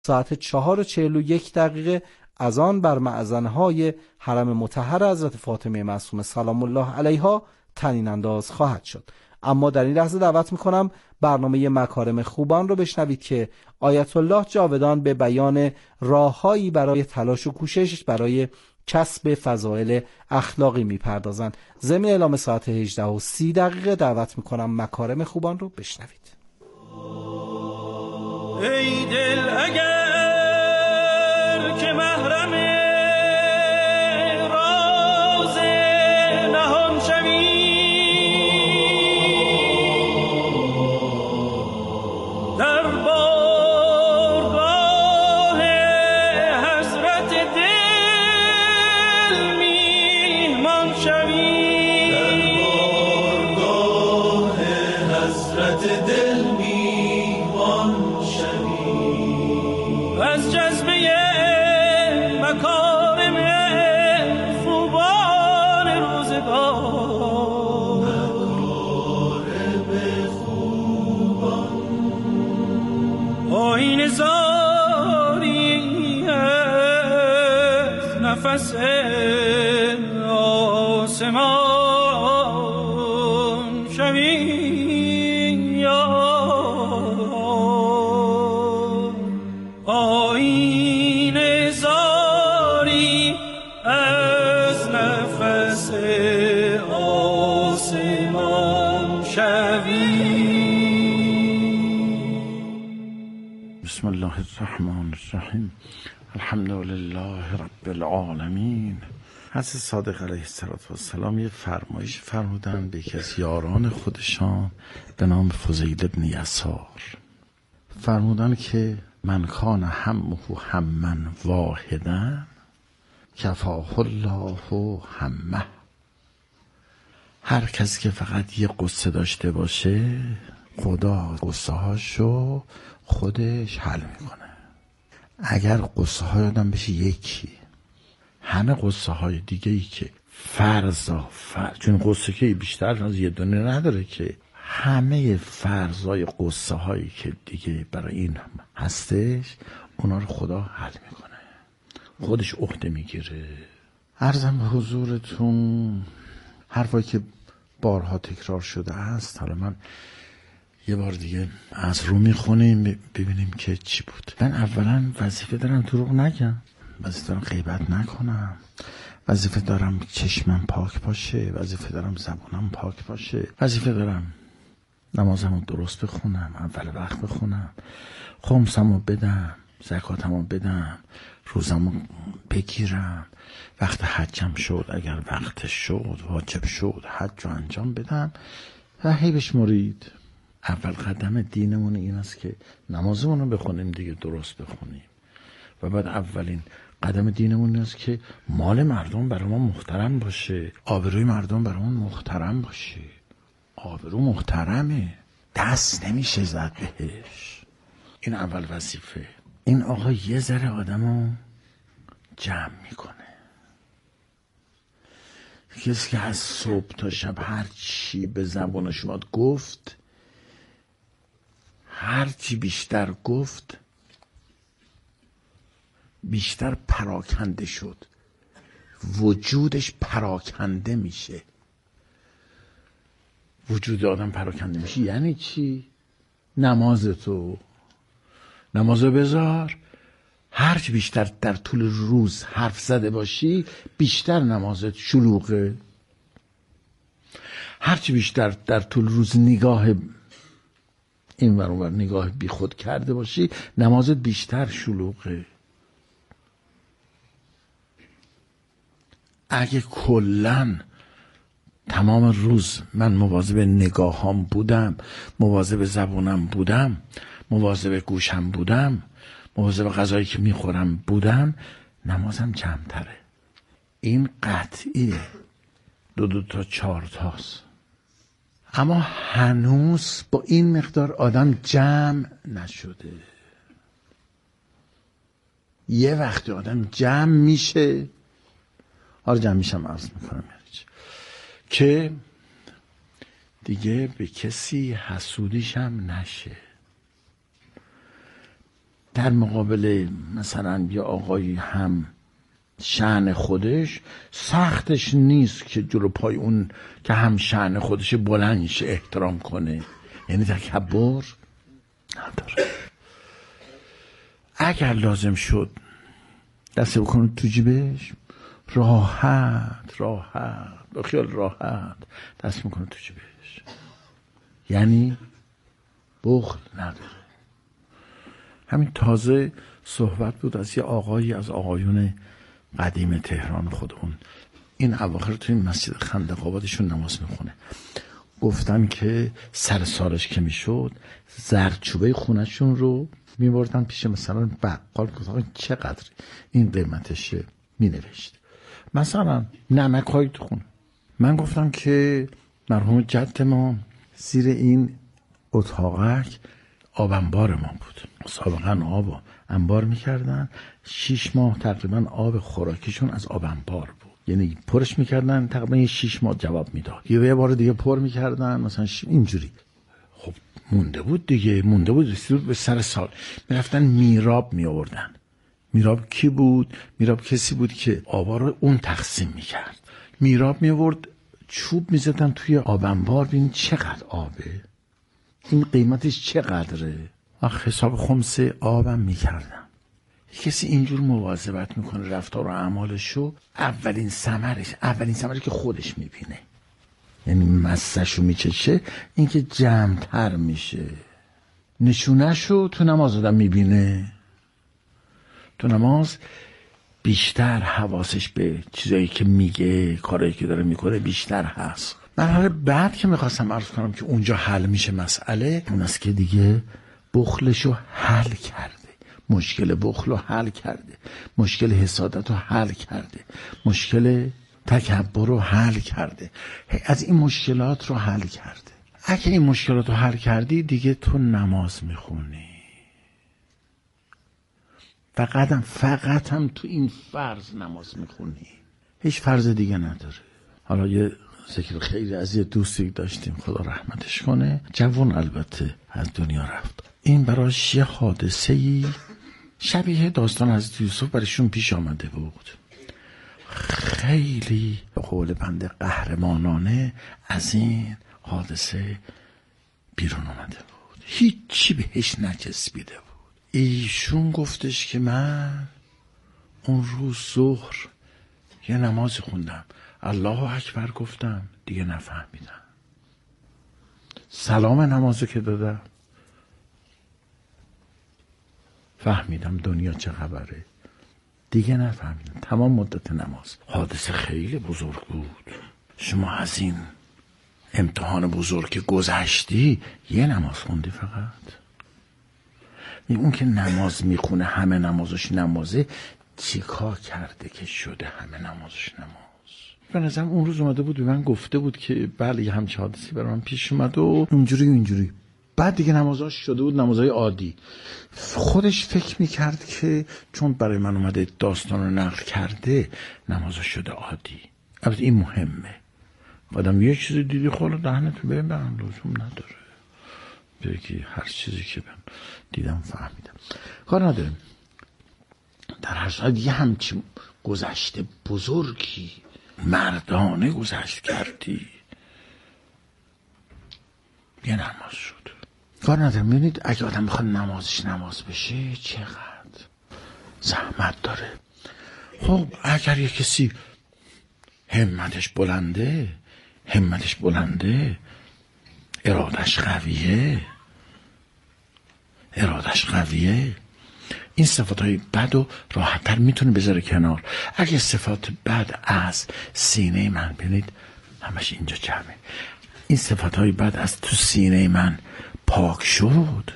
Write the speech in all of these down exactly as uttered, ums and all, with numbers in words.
ساعت چهار و چهل و یک دقیقه از آن بر مأذنهای حرم مطهر حضرت فاطمه معصومه سلام الله علیها طنین انداز خواهد شد. اما در این لحظه دعوت میکنم برنامه مکارم خوبان رو بشنوید که آیت الله جاودان به بیان راههایی برای تلاش و کوشش برای کسب فضائل اخلاقی میپردازند. ضمن اعلام ساعت هجده و سی دقیقه دعوت میکنم مکارم خوبان رو بشنوید. ای دل اگر که محرم راز نهان شوی، در بارگاه حضرت دل میهمان شوی، در بارگاه حضرت دل میهمان شوی، از جذبه مکارم خوبان روزگار، مکارم خوبان آیین زاری از نفس آسمان شوی، آیین زاری از نفس آسمان شوی. بسم الله الرحمن الرحیم. الحمد لله رب العالمین. حضرت صادق علیه السلام یه فرمایش فرمودن به یکی از یاران خودشان به نام فضیل بن یسار. فرمودن که من کان همه هممن واحدا کفاه الله همه. هر کسی که فقط یه قصه داشته باشه خدا قصه هاشو خودش حل میکنه. اگر قصه های آدم بشه یکی، همه قصه های دیگه ای که فرضا فرض، چون قصه که بیشتر از یه دونه نداره که، همه فرضای قصه هایی که دیگه برای این هستش اونا رو خدا حل میکنه، خودش عهده میگیره. عرضم به حضورتون حرفایی که بارها تکرار شده است، حالا من یه بار دیگه از رو میخونیم ببینیم که چی بود. من اولا وظیفه دارم دروغ نگم، وظیفه دارم غیبت نکنم، وظیفه دارم چشمم پاک باشه، وظیفه دارم زبونم پاک باشه، وظیفه دارم نمازمو درست بخونم، اول وقت بخونم، خمسمو بدم، زکاتمو بدم، روزمو بگیرم، وقت حجم شد اگر وقتش شد واجب شد حج رو انجام بدم و حیبش مرید. اول قدم دینمون این است که نمازمون رو بخونیم دیگه، درست بخونیم. و بعد اولین قدم دینمون این است که مال مردم برای ما محترم باشه، آبروی مردم برای ما محترم باشه. آبرو محترمه، دست نمیشه زد بهش. این اول وظیفه. این آقا یه ذره آدمو جمع میکنه. کسی که از صبح تا شب هر چی به زبانش اومد گفت، هر چی بیشتر گفت بیشتر پراکنده شد، وجودش پراکنده میشه. وجود آدم پراکنده میشه یعنی چی؟ نماز تو نمازو بذار، هرچی بیشتر در طول روز حرف زده باشی بیشتر نمازت شلوغه. هرچی بیشتر در طول روز نگاه این ور اون ور نگاه بی خود کرده باشی نمازت بیشتر شلوغه. اگه کلن تمام روز من مواظب نگاهام بودم، مواظب زبونم بودم، مواظب گوشم بودم، مواظب غذایی که میخورم بودم، نمازم جمع تره. این قطعیه، دو دو تا چهار تاست. اما هنوز با این مقدار آدم جمع نشده. یه وقتی آدم جمع میشه، حالا جمع میشم عرض میکنم یعنی چی، که دیگه به کسی حسودیش هم نشه. در مقابل مثلا یه آقایی هم شأن خودش، سختش نیست که جلو پای اون که هم شأن خودش بلند شه احترام کنه. یعنی تکبر نداره. اگر لازم شد دست بکنه تو جیبش، راحت راحت با خیال راحت دست میکنه تو جیبش، یعنی بخل نداره. همین تازه صحبت بود از یه آقایی از آقایون قدیم تهران خودمون، این اواخر توی مسجد خندق آبادشون نماز میخونه. گفتن که سر سالش که میشد زردچوبه خونشون رو میبردن پیش مثلا بقال، گفتن چقدر این قیمتشه، مینوشت مثلا نمک های تو خونه. من گفتم که مرحوم جد ما زیر این اتاقک آب انبار ما بود، سابقا آب انبار میکردن، شیش ماه تقریبا آب خوراکیشون از آب انبار بود، یعنی پرش میکردن تقریبا شیش ماه جواب میداد، یه بار دیگه پر میکردن مثلا اینجوری. خب مونده بود دیگه، مونده بود رسید به سر سال، میرفتن میراب میآوردن. میراب کی بود؟ میراب کسی بود که آبا رو اون تقسیم میکرد. میراب میآورد، چوب میزدن توی آب انبار، ببین چقدر آبه، این قیمتش چقدره. آخه حساب خمس آبم میکردم. کسی اینجور مواظبت میکنه رفتار و اعمالشو، اولین ثمرش اولین ثمری که خودش میبینه، یعنی مسشو میچشه، این که جمع‌تر میشه. نشونهشو تو نماز آدم میبینه، تو نماز بیشتر حواسش به چیزایی که میگه، کارایی که داره میکنه بیشتر هست. مرحله بعد که میخواستم عرض کنم که اونجا حل میشه مسئله، اون است که دیگه بخلشو حل کرده، مشکل بخل رو حل کرده، مشکل حسادت رو حل کرده، مشکل تکبر رو حل کرده، از این مشکلات رو حل کرده. اگه این مشکلات رو حل کردی دیگه تو نماز میخونی، فقط هم فقط هم تو این فرض نماز میخونی، هیچ فرض دیگه نداره. حالا یه ذکر خیلی از یه دوستی داشتیم، خدا رحمتش کنه، جوان البته از دنیا رفت. این براش یه حادثه‌ای شبیه داستان حضرت یوسف برایشون پیش آمده بود. خیلی به قول بنده قهرمانانه از این حادثه بیرون آمده بود، هیچی بهش نچسبیده بود. ایشون گفتش که من اون روز ظهر یه نماز خوندم، الله اکبر گفتم، دیگه نفهمیدم. سلام نمازو که دادم فهمیدم دنیا چه خبره، دیگه نفهمیدم تمام مدت نماز. حادثه خیلی بزرگ بود. شما از این امتحان بزرگ که گذشتی یه نماز خوندی فقط. اون که نماز میخونه همه نمازش نمازه، چیکار کرده که شده همه نمازش نماز؟ به نظرم اون روز اومده بود به من گفته بود که بله یه همچه حادثی برای من پیش اومد و اینجوری اینجوری. بعد دیگه نمازاش شده بود نمازهای عادی. خودش فکر میکرد که چون برای من اومده داستان رو نقل کرده نمازاش شده عادی. البته این مهمه، آدم یه چیزی دیدی خاله دهنتو ببرن، لزوم نداره بگی هر چیزی که من دیدم فهمیدم، کار نداریم. در هر صورت یه همچین گذشته بزرگی مردانه گذشت کردی، یه نماز شد. کار نداریم. میبینید اگه آدم میخواد نمازش نماز بشه چقدر زحمت داره. خب اگر یه کسی همتش بلنده همتش بلنده ارادش قویه ارادش قویه این صفاتهای بد رو راحت‌تر میتونه بذاره کنار. اگه صفات بد از سینه من، ببینید همش اینجا جمعه، این صفاتهای بد از تو سینه من پاک شد.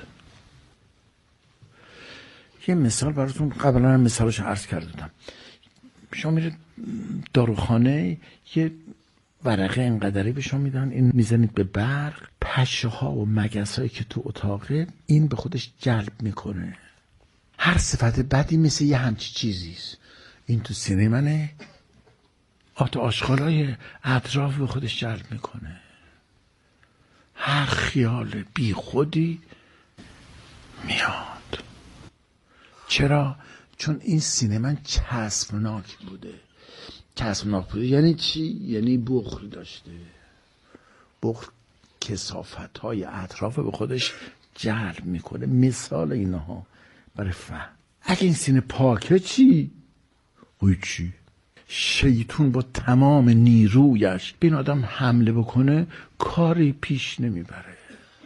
یه مثال براتون قبلا هم مثالش عرض کردم. شما میرید داروخانه یه ورقه اینقدری به شما میدن، این میزنید به برق، پشه ها و مگس هایی که تو اتاقه این به خودش جلب میکنه. هر صفت بدی مثل یه همچی چیزیست، این تو سینه منه، آت آشغال های اطراف به خودش جلب میکنه. هر خیال بی خودی میاد. چرا؟ چون این سینه من چسبناک بوده. چسبناک بوده یعنی چی؟ یعنی بخل داشته. بخل کثافت های اطراف به خودش جلب میکنه. مثال اینها برای فهم. اگه این سینه پاکه چی؟ اوی چی؟ شیطون با تمام نیرویش به این آدم حمله بکنه کاری پیش نمیبره،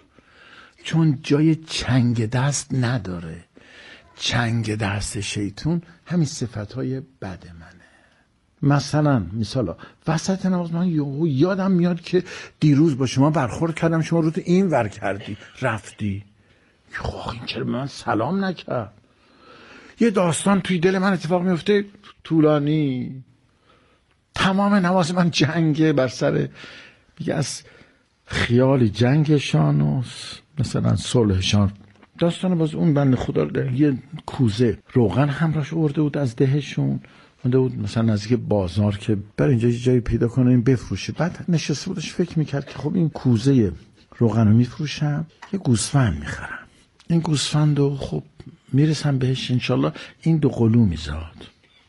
چون جای چنگ دست نداره. چنگ دست شیطون همین صفتهای بد منه. مثلا مثلا وسط نماز من یادم میاد که دیروز با شما برخورد کردم، شما رو تو این ور کردی رفتی، خب این چرا به من سلام نکرد؟ یه داستان توی دل من اتفاق میفته طولانی، تمام نماز من جنگه بر سر میگه از خیال جنگشان و مثلا صلحشان. داستان باز اون بند خدا رو یه کوزه روغن همراهش آورده بود از دهشون، مونده بود مثلا نزدیک بازار که برای اینجا جایی پیدا کنه این بفروشه. بعد نشسته بودش فکر میکرد که خب این کوزه روغن رو میفروشم، یه گوسفند میخرم، این گوسفند رو خب میرسم بهش انشالله این دو قلو میزاد،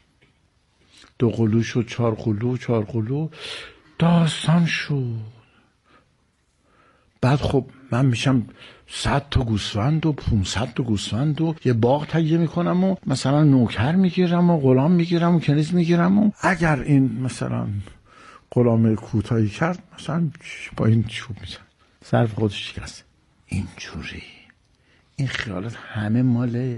دو قلو شد چار قلو، چار قلو داستان شد. بعد خب من میشم صد تا گوسفند و پونصد تا گوسفند و یه باغ تهیه میکنم و مثلا نوکر میگیرم و غلام میگیرم و کنیز میگیرم و اگر این مثلا غلام کوتاهی کرد مثلا با این چوب میزن صرف خودش شکست. اینجوری این خیالات همه مال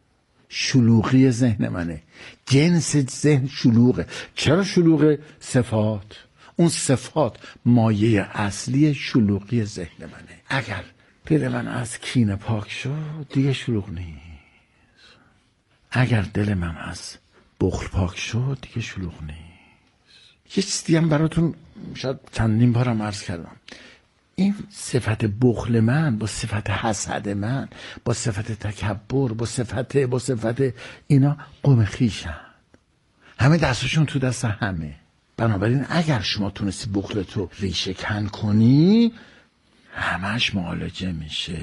شلوغی ذهن منه. جنس ذهن شلوغه. چرا شلوغه؟ صفات. اون صفات مایه اصلی شلوغی ذهن منه. اگر دل من از کینه پاک شد دیگه شلوغ نیست. اگر دل من از بخل پاک شد دیگه شلوغ نیست. یه چیزی هم براتون شاید چندین بارم عرض کردم، این صفت بخل من با صفت حسد من با صفت تکبر با صفت با صفت اینا قوم خیشن، همه دستشون تو دست همه. بنابراین اگر شما تونستی بخلتو ریشه کن کنی همش معالجه میشه.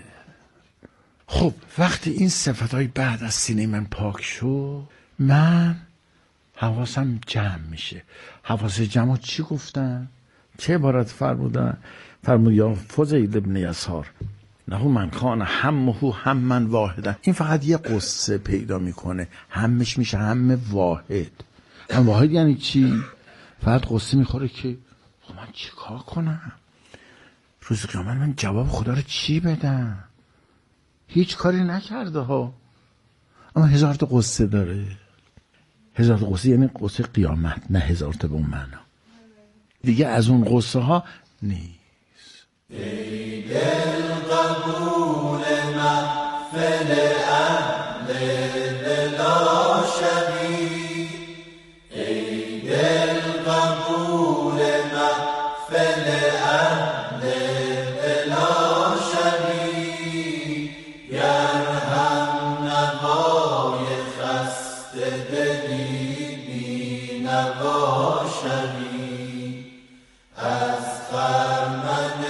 خب وقتی این صفتهای بعد از سینه من پاک شد من حواسم جمع میشه. حواس جمع چی گفتن؟ چه عبارت فرمودن؟ فرمود یا فضیل ابن یسار نه من کان همه هم من واحدن. این فقط یه قصه پیدا میکنه، همش میشه هم واحد. هم واحد یعنی چی؟ فقط قصه میخوره که خب من چی کار کنم؟ روز قیامت من جواب خدا رو چی بدم؟ هیچ کاری نکرده ها، اما هزار تا قصه داره. هزار تا قصه یعنی قصه قیامت، نه هزار تا به اون معنا. دیگه از اون قصه ها نیست. ای دل قبول محفل اهل دلا شوی، ای دل قبول محفل اهل دلا شوی، گر هم نوای خسته دلی بی نوا شوی، از خرمن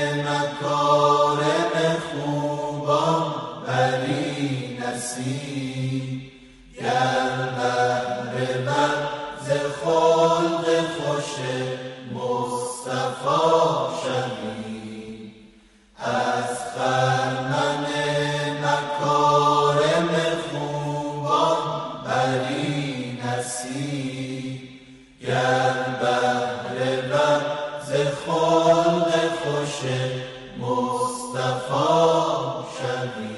مکارم خوبان بری نصیب، گر بهره بر ز خلق خوش مصطفی شوی، از خرمن مکارم خوبان بری نصیب، گر بهره بر ز خلق خوش مصطفی شوی.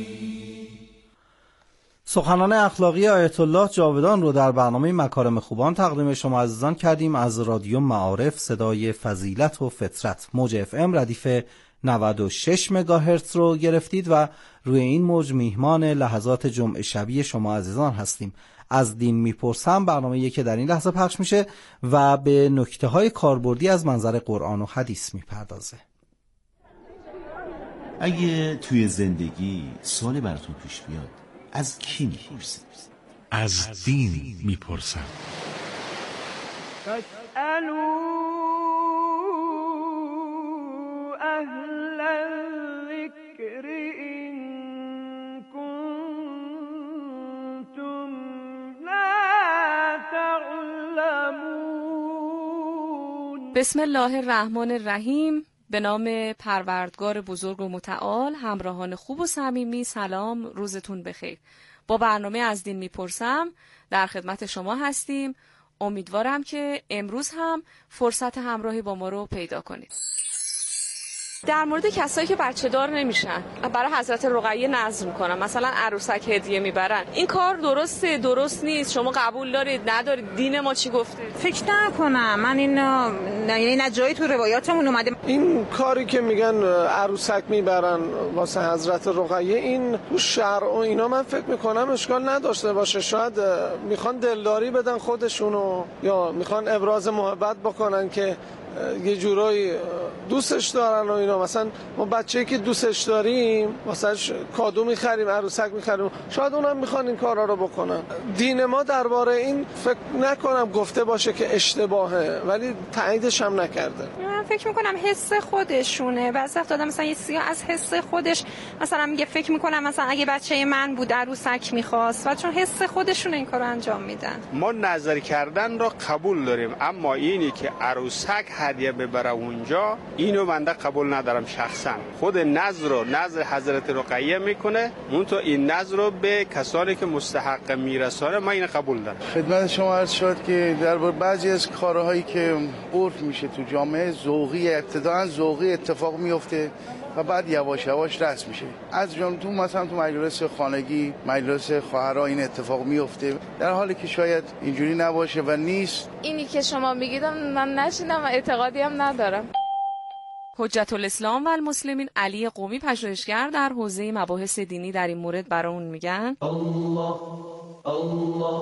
سخنان اخلاقی آیت الله جاودان رو در برنامه مکارم خوبان تقدیم شما عزیزان کردیم. از رادیو معارف صدای فضیلت و فطرت موج اف ام ردیف نود و شش مگاهرتز رو گرفتید و روی این موج میهمان لحظات جمعه شبی شما عزیزان هستیم. از دین میپرسم برنامه‌ای که در این لحظه پخش میشه و به نکته‌های کاربردی از منظر قرآن و حدیث میپردازه. اگه توی زندگی سوالی براتون پیش بیاد از کی میپرسید؟ از دین میپرسم. فاسألوا اهل الذکر ان کنتم بسم الله الرحمن الرحیم. به نام پروردگار بزرگ و متعال. همراهان خوب و صمیمی، سلام، روزتون بخیر. با برنامه از دین میپرسم در خدمت شما هستیم. امیدوارم که امروز هم فرصت همراهی با ما رو پیدا کنید. در مورد کسایی که بچه دار نمیشن برای حضرت رقیه نذر میکنن، مثلا عروسک هدیه میبرن، این کار درسته درست نیست؟ شما قبول دارید ندارید؟ دین ما چی گفته؟ فکر نکنم. من این نه یعنی نه جایی تو روایاتمون اومده. این کاری که میگن عروسک میبرن واسه حضرت رقیه، این تو شرع و اینا من فکر میکنم اشکال نداشته باشه. شاید میخوان دلداری بدن خودشونو یا میخوان ابراز محبت بکنن که یه جورایی دوستش دارن و اینا. مثلا ما بچه‌ای که دوستش داریم واسهش کادو میخریم، عروسک میخریم، شاید اونم میخوان این کارا رو بکنن. دین ما درباره این فکر نکنم گفته باشه که اشتباهه، ولی تاییدش هم نکرده. من فکر میکنم حس خودشونه. بعضی وقتا مثلا یه سیا از حس خودش مثلا میگه فکر میکنم مثلا اگه بچه من بود عروسک میخواست، و چون حس خودشونه این کارو انجام میدن. ما نظر کردن رو قبول داریم، اما اینی که عروسک هدیه ببره اونجا، اینو بنده قبول ندارم شخصا. خود نظر رو نظر حضرت رقیه میکنه، اون تو این نظر رو به کسانی که مستحق میرسانه، من اینو قبول دارم. خدمت شما عرض شد که در بعضی از کارهایی که عرف میشه تو جامعه ذوقی، ابتداء ذوقی اتفاق میفته و بعد یواش یواش رسم میشه. از جمله تو مثلا تو مجلس خانگی، مجلس خواهرها این اتفاق میفته، در حالی که شاید اینجوری نباشه و نیست. اینی که شما میگید من نشینم و اعتقادی هم ندارم. حجت الاسلام و المسلمین علی قمی، پژوهشگر در حوزه مباحث دینی، در این مورد برامون میگن الله الله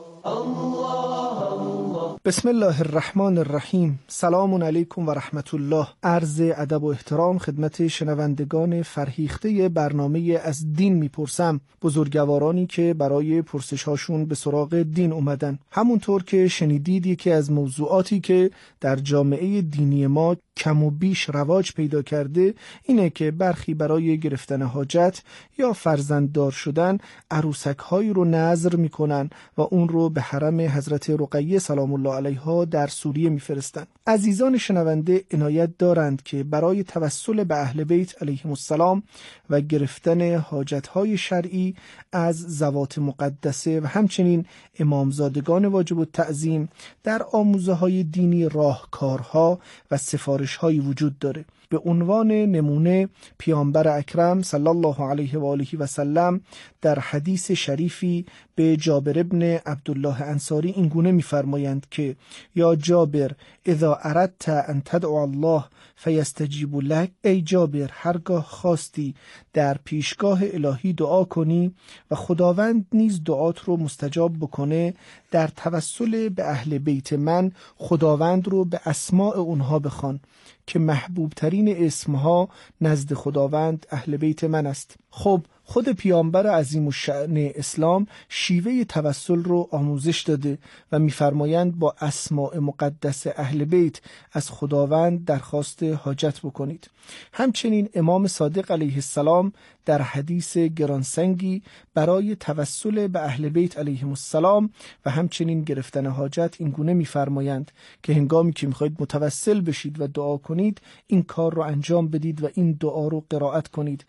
بسم الله الرحمن الرحیم. سلام علیکم و رحمت الله. عرض ادب و احترام خدمت شنوندگان فرهیخته برنامه از دین میپرسم، بزرگوارانی که برای پرسش هاشون به سراغ دین اومدن. همونطور که شنیدید یکی از موضوعاتی که در جامعه دینی ما کم و بیش رواج پیدا کرده اینه که برخی برای گرفتن حاجت یا فرزنددار شدن عروسک هایی رو نذر میکنن و اون رو به حرم حضرت رقیه سلام الله علیها در سوریه میفرستن. عزیزان شنونده عنایت دارند که برای توسل به اهل بیت علیهم السلام و گرفتن حاجت های شرعی از ذوات مقدسه و همچنین امامزادگان واجب التعظیم در آموزه های دینی راهکارها و سفارش هایی وجود داره. به عنوان نمونه پیامبر اکرم صلی الله علیه و آله و سلم در حدیث شریفی به جابر ابن عبدالله انصاری این گونه می‌فرمایند که یا جابر اذا اردت ان تدعو الله فیستجیب لک، ای جابر هرگاه خواستی در پیشگاه الهی دعا کنی و خداوند نیز دعات رو مستجاب بکنه، در توسل به اهل بیت من خداوند رو به اسماء اونها بخوان که محبوب ترین اسمها نزد خداوند اهل بیت من است. خب خود پیامبر عظیم الشأن اسلام شیوه توسل رو آموزش داده و می‌فرمایند با اسماء مقدس اهل بیت از خداوند درخواست حاجت بکنید. همچنین امام صادق علیه السلام در حدیث گرانسنگی برای توسل به اهل بیت علیهم السلام و همچنین گرفتن حاجت این گونه می‌فرمایند که هنگامی که می‌خواید متوسل بشید و دعا کنید این کار رو انجام بدید و این دعا رو قرائت کنید: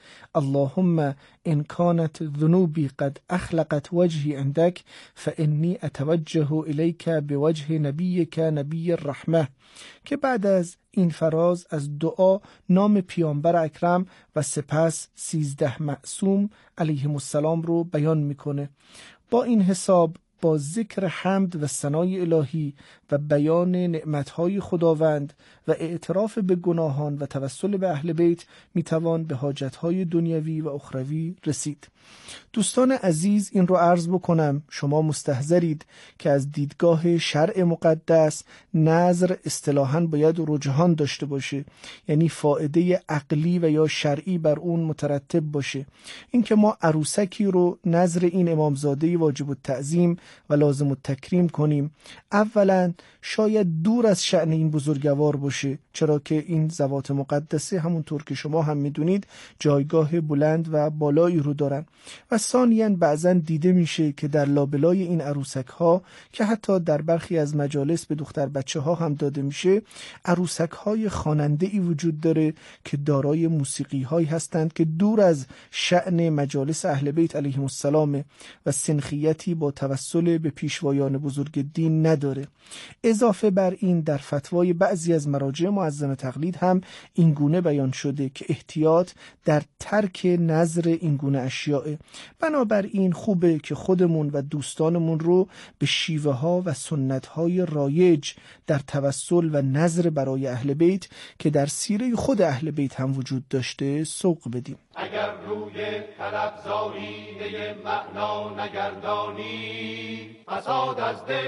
اللهم ان كانت ذنوبی قد اخلقت وجهی عندك فانی اتوجه الیک بوجه نبیک نبی الرحمه، که بعد از این فراز از دعا نام پیامبر اکرم و سپس سیزده معصوم علیهم السلام رو بیان میکنه. با این حساب با ذکر حمد و ثنای الهی و بیان نعمتهای خداوند و اعتراف به گناهان و توسل به اهل بیت میتوان به حاجتهای دنیوی و اخروی رسید. دوستان عزیز، این رو عرض بکنم شما مستحضرید که از دیدگاه شرع مقدس نظر اصطلاحاً باید رجحان داشته باشه، یعنی فائده عقلی و یا شرعی بر اون مترتب باشه. این که ما عروسکی رو نظر این امامزاده واجب التعظیم و لازم التکریم کنیم. اولا شاید دور از شأن این بزرگوار باشه، چرا که این ذوات مقدسه همونطور که شما هم میدونید جایگاه بلند و بالایی رو دارن. و ثانیاً بعضاً دیده میشه که در لابلای این عروسک ها که حتی در برخی از مجالس به دختر بچه ها هم داده میشه، عروسک های خواننده ای وجود داره که دارای موسیقی هایی هستند که دور از شأن مجالس اهل بیت علیهم السلام و سنخیتی با توسل به پیشوایان بزرگ دین نداره. اضافه بر این در فتوای بعضی از مراجع معظم تقلید هم این گونه بیان شده که احتیاط در ترک نظر این گونه اشیاء. بنابراین خوبه که خودمون و دوستانمون رو به شیوه ها و سنت های رایج در توسل و نظر برای اهل بیت که در سیره خود اهل بیت هم وجود داشته سوق بدیم. اگر روی طلب زاینه معنا نگردانی، فساد از دل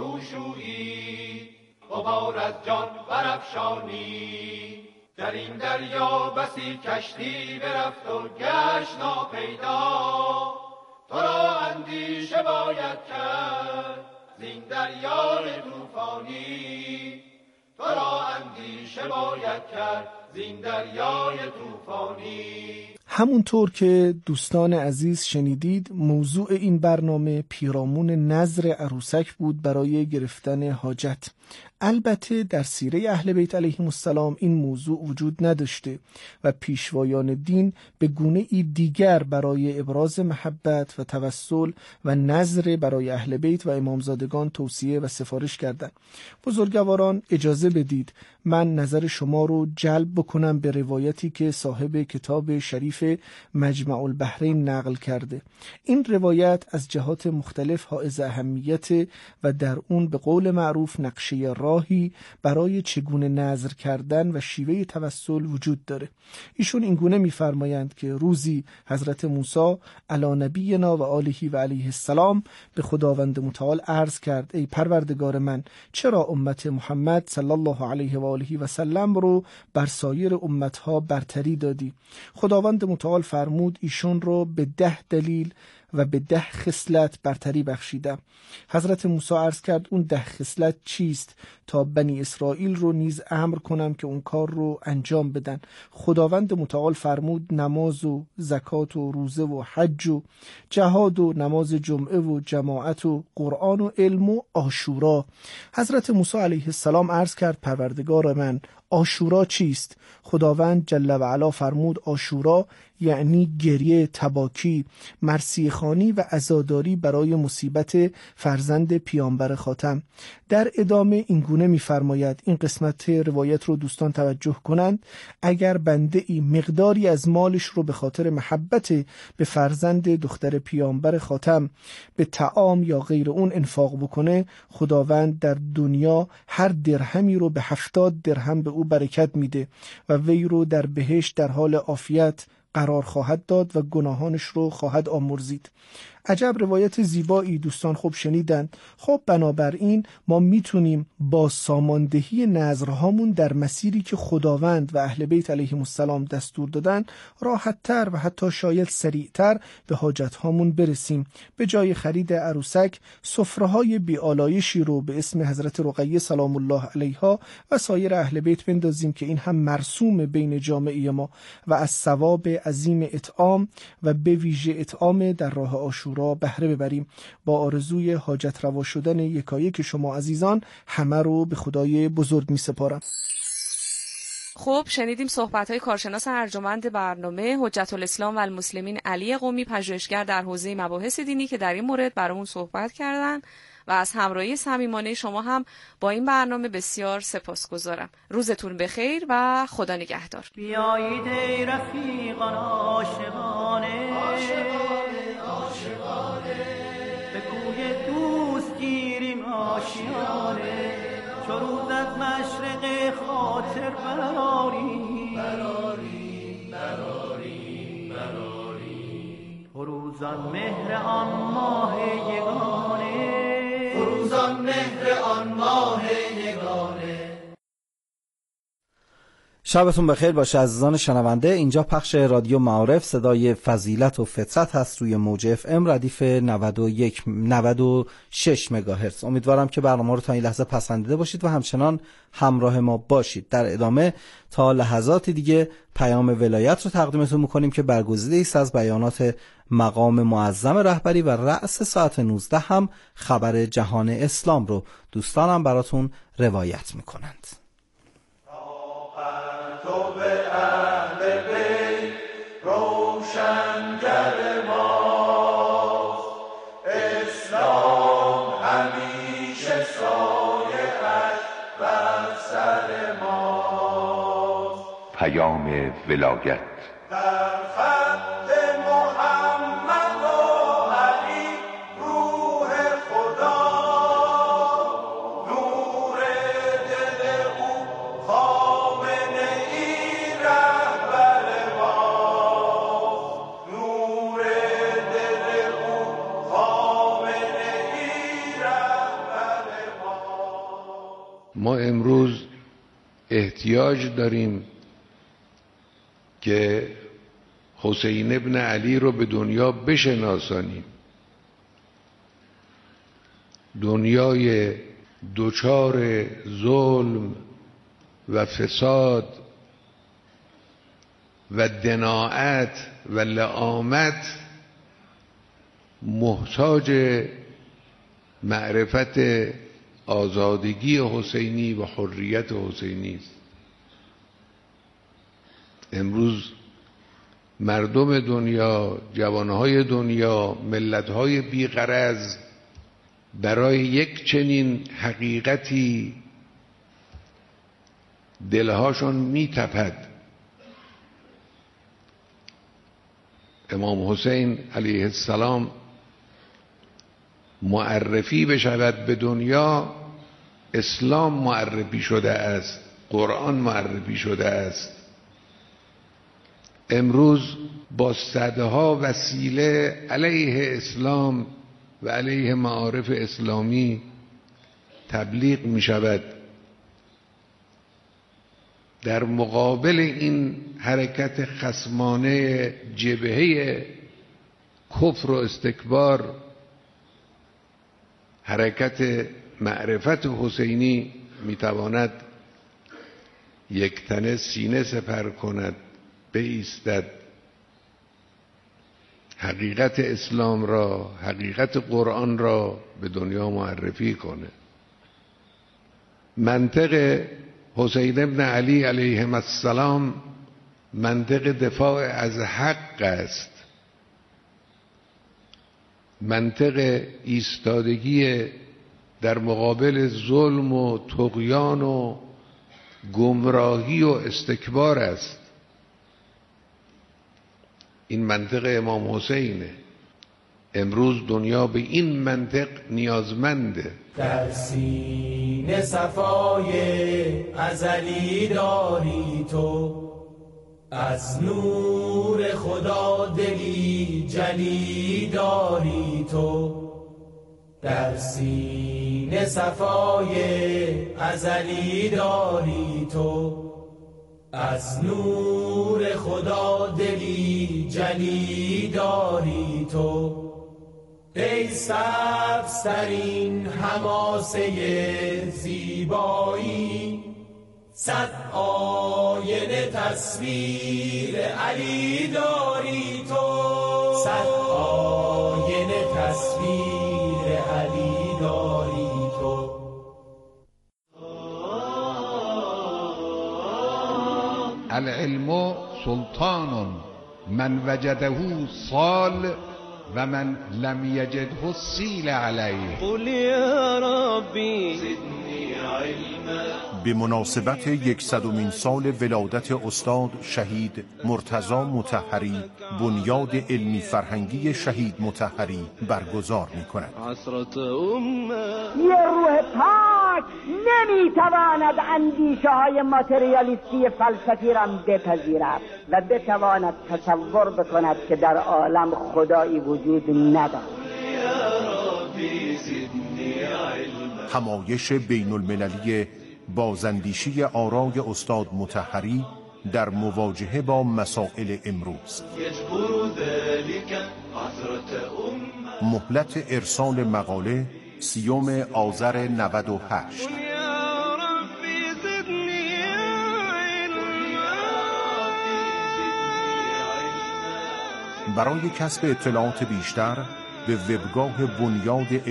فروشویی، غبار از جان برافشانی. در این دریا بسی کشتی برفت و گشت ناپیدا، تو را اندیشه باید کرد زین دریای طوفانی، تو را اندیشه باید کرد زین دریای طوفانی. همونطور که دوستان عزیز شنیدید، موضوع این برنامه پیرامون نظر عروسک بود برای گرفتن حاجت. البته در سیره اهل بیت علیهم السلام این موضوع وجود نداشته و پیشوایان دین به گونه ای دیگر برای ابراز محبت و توسل و نظر برای اهل بیت و امامزادگان توصیه و سفارش کردند. بزرگواران اجازه بدید من نظر شما رو جلب بکنم به روایتی که صاحب کتاب شریف مجمع البحرین نقل کرده. این روایت از جهات مختلف حائز اهمیت و در اون به قول معروف نقشه راهی برای چگونه نظر کردن و شیوه توسل وجود داره. ایشون اینگونه می‌فرمایند که روزی حضرت موسی علی نبینا و آله و علیه السلام به خداوند متعال عرض کرد: ای پروردگار من، چرا امت محمد صلی الله علیه و آله و سلم رو بر سایر امتها برتری دادی؟ خداوند متعال فرمود ایشون رو به ده دلیل و به ده خصلت برتری بخشیدم. حضرت موسی عرض کرد اون ده خصلت چیست تا بنی اسرائیل رو نیز امر کنم که اون کار رو انجام بدن. خداوند متعال فرمود نماز و زکات و روزه و حج و جهاد و نماز جمعه و جماعت و قرآن و علم و عاشورا. حضرت موسی علیه السلام عرض کرد پروردگار من، عاشورا چیست؟ خداوند جل و علا فرمود عاشورا یعنی گریه، تباکی، مرثیه خوانی و عزاداری برای مصیبت فرزند پیامبر خاتم. در ادامه این گونه می‌فرماید، این قسمت روایت رو دوستان توجه کنند، اگر بنده ای مقداری از مالش رو به خاطر محبت به فرزند دختر پیامبر خاتم به طعام یا غیر اون انفاق بکنه، خداوند در دنیا هر درهمی رو به هفتاد درهم به او برکت میده و وی رو در بهشت در حال عافیت قرار خواهد داد و گناهانش رو خواهد آمرزید. عجب روایت زیبایی دوستان خوب شنیدن. خب بنابراین ما میتونیم با ساماندهی نظرهامون در مسیری که خداوند و اهل بیت علیهم السلام دستور دادن راحت‌تر و حتی شاید سریعتر به حاجت‌هامون برسیم. به جای خرید عروسک سفره‌های بی‌آلایشی رو به اسم حضرت رقیه سلام الله علیها و سایر اهل بیت بندازیم که این هم مرسوم بین جامعه ما و از ثواب عظیم اطعام و به ویژه اطعام در راه عاشورا را بهره ببریم. با آرزوی حاجت روا شدن یکایک شما عزیزان همه رو به خدای بزرگ می سپارم. خب شنیدیم صحبت‌های کارشناس ارجمند برنامه حجت الاسلام و المسلمین علی قمی، پژوهشگر در حوزه مباحث دینی که در این مورد برامون صحبت کردن و از همراهی صمیمانه شما هم با این برنامه بسیار سپاسگزارم. روزتون بخیر و خدا نگهدار. بیایید ای رفیقان عاشقانه به کوی دوست گیریم آشیانه، چو روز از مشرق خاطر براریم براریم براریم براریم فروزان مهر آن ماه یگانه فروزان مهر آن ماه یگانه. شبتون بخیر باشه عزیزان شنونده. اینجا پخش رادیو معارف، صدای فضیلت و فطرت هست روی موج اف ام ردیف نود و یک نود و شش مگاهرتز. امیدوارم که برنامه رو تا این لحظه پسندیده باشید و همچنان همراه ما باشید. در ادامه تا لحظاتی دیگه پیام ولایت رو تقدیمتون میکنیم که برگزیده است از بیانات مقام معظم رهبری و رأس ساعت نوزده هم خبر جهان اسلام رو دوستانم براتون روایت میکنند. تو به اهل بیت روشنگر ماست، اسلام همیشه سایه‌اش بر سر ماست. پیام ولایت در خط محمد و علی روح خدا، نور دل او خامنه ای رهبر ماست، نور دل او خامنه ای رهبر ماست. ما امروز احتیاج داریم که حسین ابن علی رو به دنیا بشناسانیم. دنیای دوچار ظلم و فساد و دناعت و لعامت محتاج معرفت آزادگی حسینی و حریت حسینی است. امروز مردم دنیا، جوانهای دنیا، ملتهای بیغرض برای یک چنین حقیقتی دلهاشون میتپد. امام حسین علیه السلام معرفی بشود به دنیا، اسلام معرفی شده است، قرآن معرفی شده است. امروز با صدها وسیله علیه اسلام و علیه معارف اسلامی تبلیغ می شود. در مقابل این حرکت خصمانه جبهه کفر و استکبار، حرکت معرفت حسینی می تواند یک تنه سینه سپر کند، بایستد، حقیقت اسلام را، حقیقت قرآن را به دنیا معرفی کنه. منطق حسین ابن علی علیه السلام منطق دفاع از حق است، منطق ایستادگی در مقابل ظلم و طغیان و گمراهی و استکبار است. این منطق امام حسینه. امروز دنیا به این منطق نیازمنده. در سینه صفای ازلی داری تو، از نور خدا دلی جلی داری تو. در سینه صفای ازلی داری تو، از نور خدا دلی جلی داری تو. ای سبزترین حماسه زیبایی، صد آینه تصویر علی داری تو. صد آینه تصویر علی داری تو. العلم سلطان من وجده صال و من لم یجده سیل علیه. قل یا ربی زدنی علما. به مناسبت یکصدمین سال ولادت استاد شهید مرتضی مطهری، بنیاد علمی فرهنگی شهید مطهری برگزار می‌کند. عصرت امه. یه روح پاک نمیتواند اندیشه های ماتریالیستی فلسفی را بپذیرد و بتواند تصور بکند که در عالم خدایی وجود ندارد. همایش بین المللی بازاندیشی آرای استاد مطهری در مواجهه با مسائل امروز. مهلت ارسال مقاله سیوم آذر نود و هشت. برای کسب اطلاعات بیشتر به وبگاه بنیاد